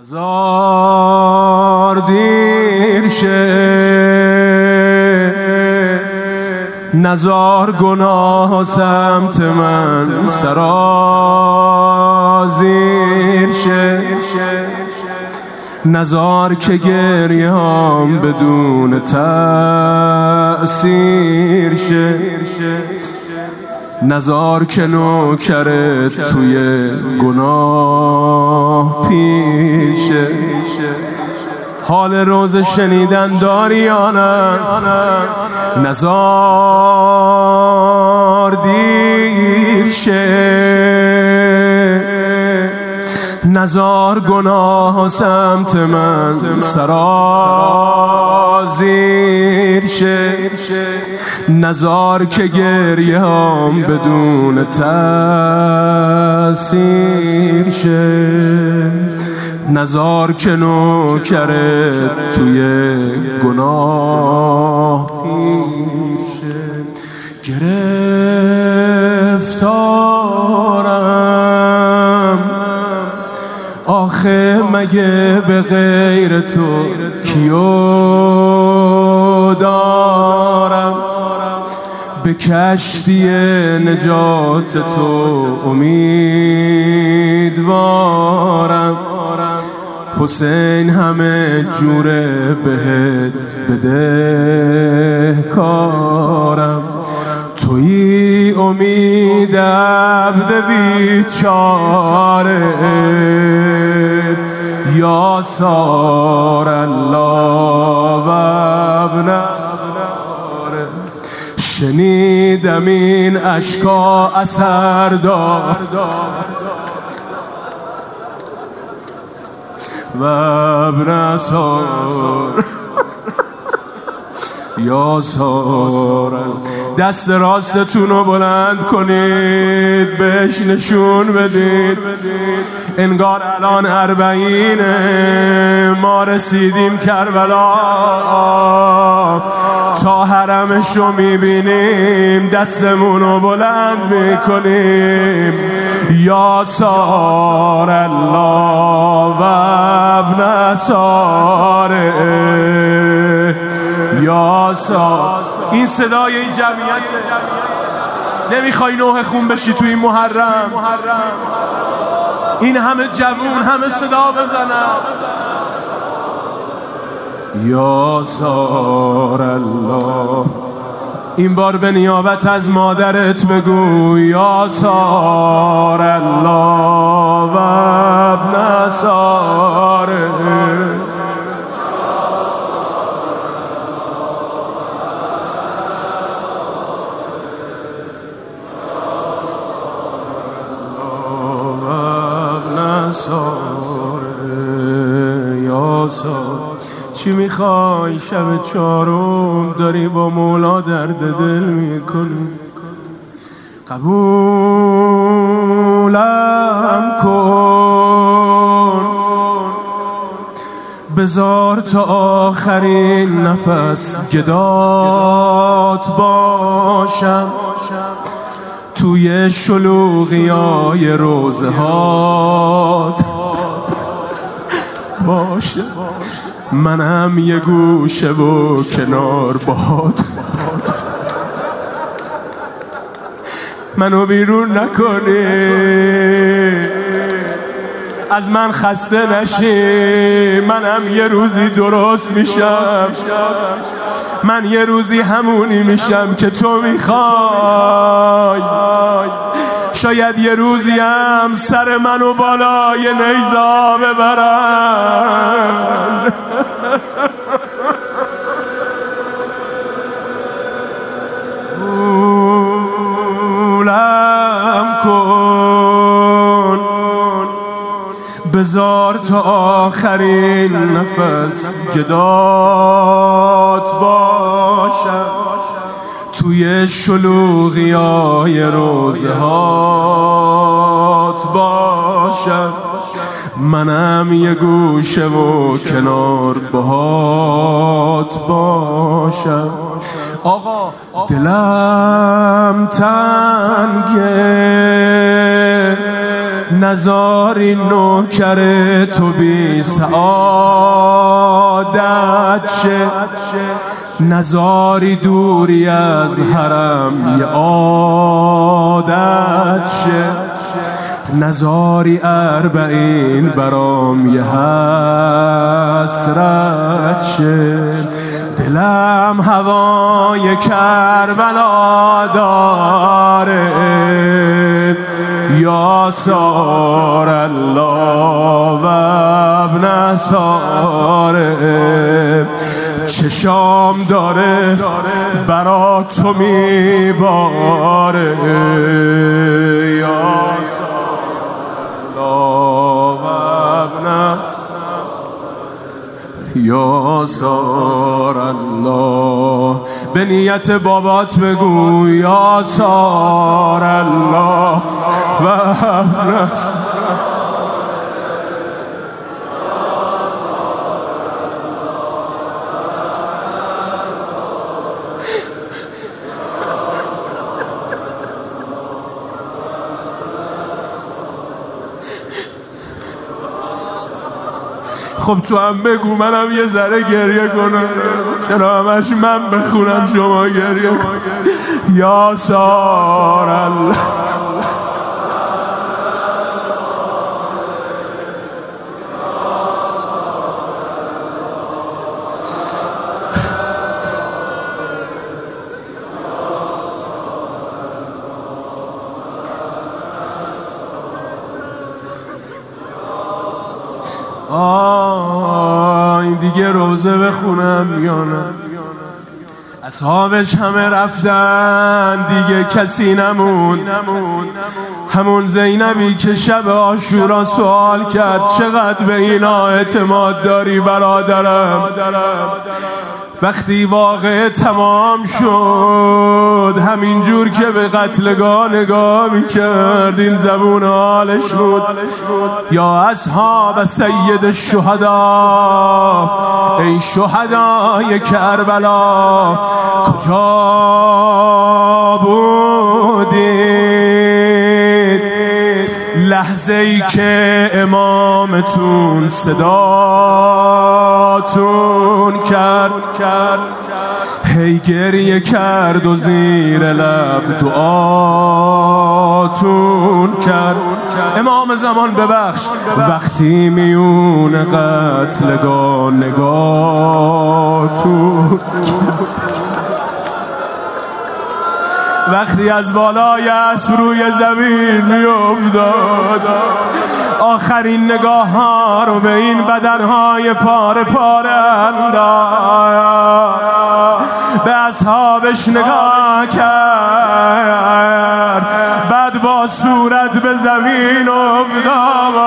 نزار دیر شه، نزار گناه سمت من سرازیر شه، نزار که گریه هم بدون تأثیر شه، نزار که نوکرت توی گناه پیشه. حال روز شنیدن داری یا نه؟ نزار دیر شه، نزار گناه سمت من سرازیر شه، نزار که گریه هم بدون تأثیر شه، نزار که نوکرت توی گناه پیشه. گرفتارم آخه مگه به غیر تو کیو دارم، به کشتی نجات تو امیدوارم. حسین همه جوره بهت بده کارم، توی امید عبد بیچاره یا سار الله و ابن. شنیدم این اشکا اثر دار و ابن سار یا سار. دست راستتون رو بلند کنید، بهش نشون بدید. انگار الان 40 ما رسیدیم کربلا، تا حرمشو میبینیم دستمون رو بلند میکنیم. یا سار الله و ابن ساره یا سار. این صدای این جمعیت. نمیخوای نوح خون بشی توی این محرم؟ این همه جوون همه صدا بزنن یا سار الله. این بار به نیابت از مادرت بگو یا سار الله و ابن ساره. یا سار. چی میخوای شب 4 داری با مولا درد دل میکنی؟ قبولم کن، بذار تا آخرین نفس گدات باشم، توی شلوغیای روزه هات باشه. منم یه گوشه و کنار باد، منو بیرون نکنی، از من خسته نشی. منم یه روزی درست میشم، من یه روزی همونی میشم که تو میخوای. شاید یه روزی هم سر منو بالای نیزا ببرن. قبولم کن، بذار تا آخرین نفس گدات باشم، توی شلوغیای روزه هات باشم. منم یه گوشه و کنار باهات باشم. آقا دلم تنگه، نزاری نوکر تو بی سعادت شه، نزاری دوری از حرم یه عادت شه، نزاری اربعین برام یه حسرت شه. دلم هوای کربلا داره یا سار الله و ابن ساره، چشام داره برا تو میباره یا یا سار الله. به نیت بابات بگو یا سار الله و خب تو هم بگو منم یه ذره گریه کنم، چرا همش من بخونم شما گریه کن. یا سار الله این دیگه روزه بخونم یا نه؟ اصحابش همه رفتن دیگه کسی نمون. همون زینبی که شب عاشورا سوال کرد چقدر به اینا اعتماد داری برادرم، وقتی واقعه تمام شد همینجور که به قتلگاه نگاه میکرد این زبون حالش بود. یا اصحاب سید الشهدا، ای شهدای کربلا کجا بودید لحظه ای که امامتون صداتون کرد، هی گریه کرد و زیر لب دعاتون کرد. امام زمان ببخش وقتی میون قتلگاه نگاهتون، وقتی از بالای اسب روی زمین میافتاد آخرین نگاه ها رو به این بدنهای پاره پاره انداخت، به اصحابش نگاه کرد، بعد با صورت به زمین افتاد.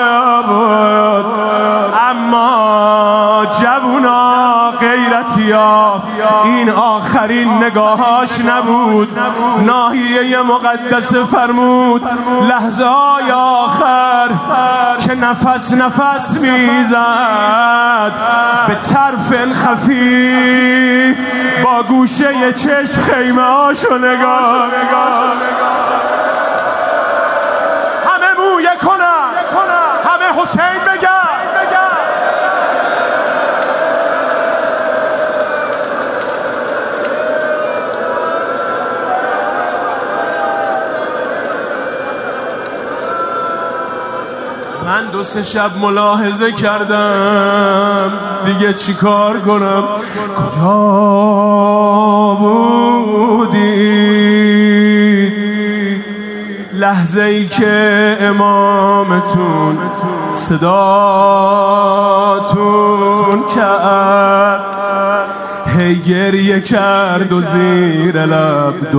اما جوونا غیرتیا این آخرین نگاهاش نبود، ناحیه مقدس فرمود لحظه های آخر که نفس نفس میزد به طرف خفی با گوشه چشم خیمه هاشو نگاه، همه مویه کنن، همه حسین بگن. من 2-3 شب ملاحظه کردم دیگه چی کار کنم. کجا بودی لحظه ای که امامتون صداتون کرد، هی گریه کرد و زیر لب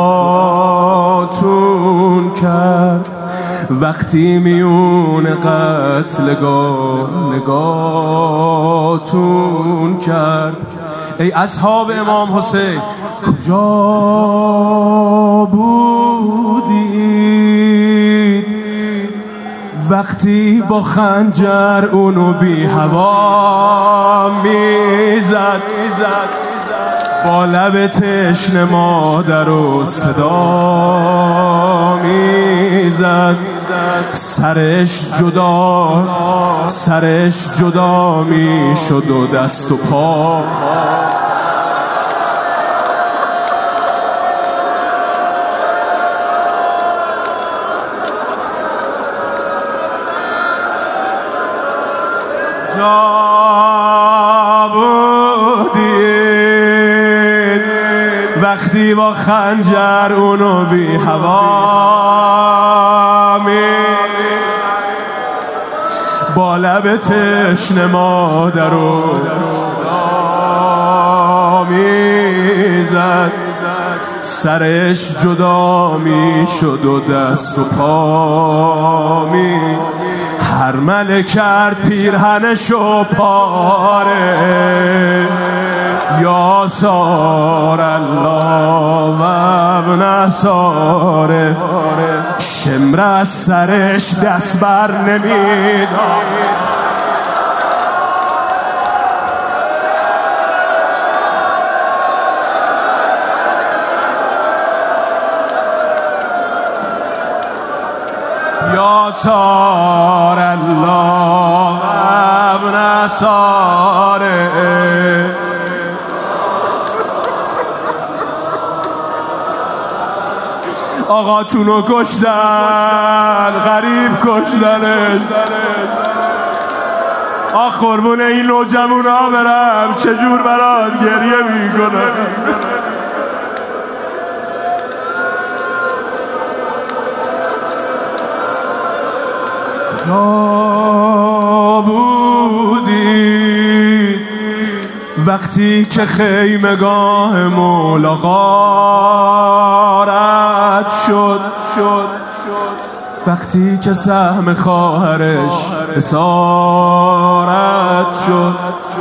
دعاتون کرد، وقتی میون قتلگاه نگاهتون کرد. ای اصحاب امام حسین کجا بودی وقتی با خنجر اونو بی هوا میزد، با لب تشنه مادر و صدا میزد، سرش جدا میشد و دست و پا. بودید وقتی با خنجر اونو بی هوا با لب تشنه مادر و صدا میزد، سرش جدا میشد و دست و پا هر مله کرد پیرهنشو پاره. یا سار الله و ابن ساره، شمر از سرش دست بر نمیداد. یا سار الله ابن ساره، آقاتونو کشتن، غریب کشتنش. آخ قربون این نوجوانا برم، چجور برات گریه میکنه. کجا بودی وقتی که خیمگاه ملاقات شد، وقتی که سهم خواهرش اسارت شد،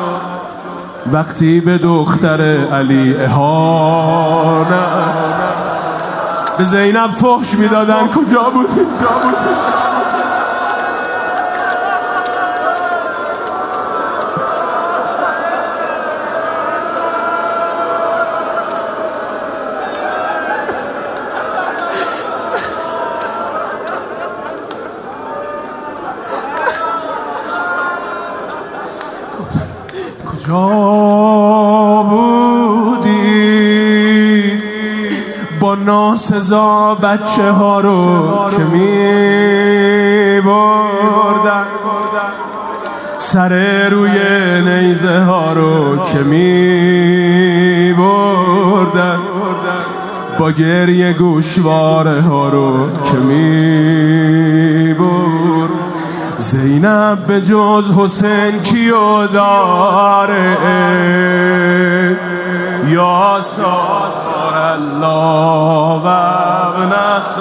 وقتی به دختر علی اهانت، به زینب فحش میدادن. کجا بودی؟ کجا بودی با ناسزا بچه ها رو که می بردن، سر روی نیزه ها رو که می بردن، با گریه گوشواره ها رو که می بردن. زینب به جز حسین کیو داره؟ یا سار الله و ابن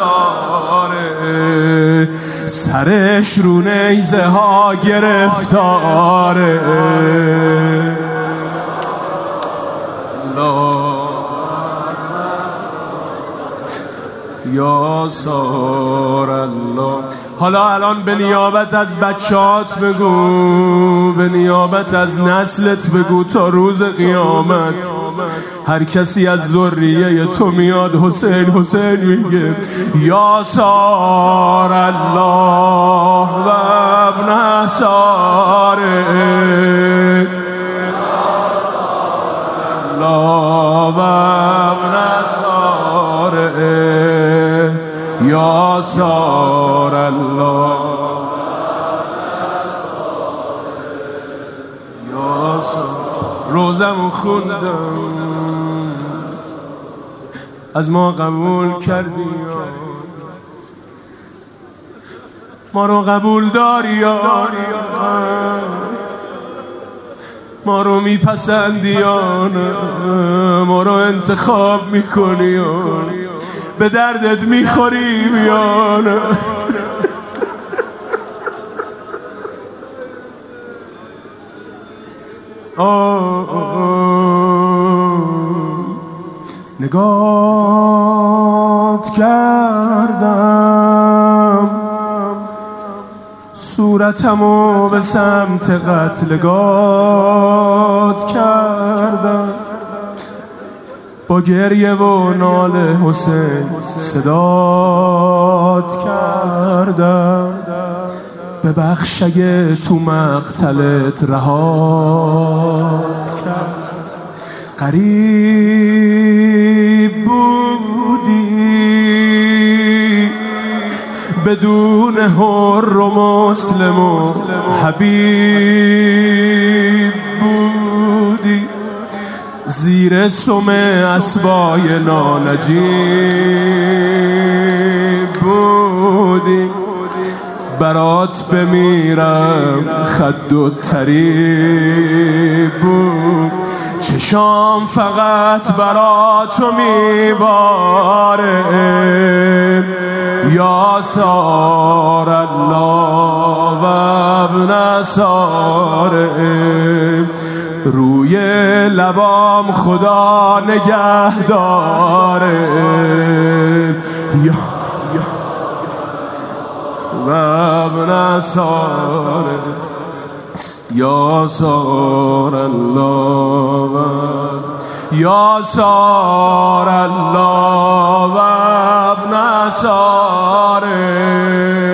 ساره، سرش رو نیزه ها گرفتاره. یا سار الله. حالا الان به نیابت از بچهات بگو، به نیابت از نسلت بگو، تا روز قیامت هر کسی از ذریه تو میاد حسین حسین میگه یا سار الله و ابن ساره، الله و ابن ساره، یا سار الله، یا سار. روزمو خوندم از ما قبول کردی، ما رو قبول داری، ما رو میپسندی، ما رو انتخاب میکنی، به دردت میخوریم یا نه. نگات کردم صورتمو به سمت قتلگات کردم، با گریه و ناله حسین صدات کردم، ببخش اگه تو مقتلت رهات کرد. غریب بودی بدون حر و مسلم و حبیب بودی، زیر سم اسبای نانجیب بودی. برات بمیرم خد و طریب بود، چشام فقط براتو میباره. یا سار الله و ابن ساره، روی لبام خدا نگه داره. و ابن ساره، یا سار الله یا سار الله و ابن ساره.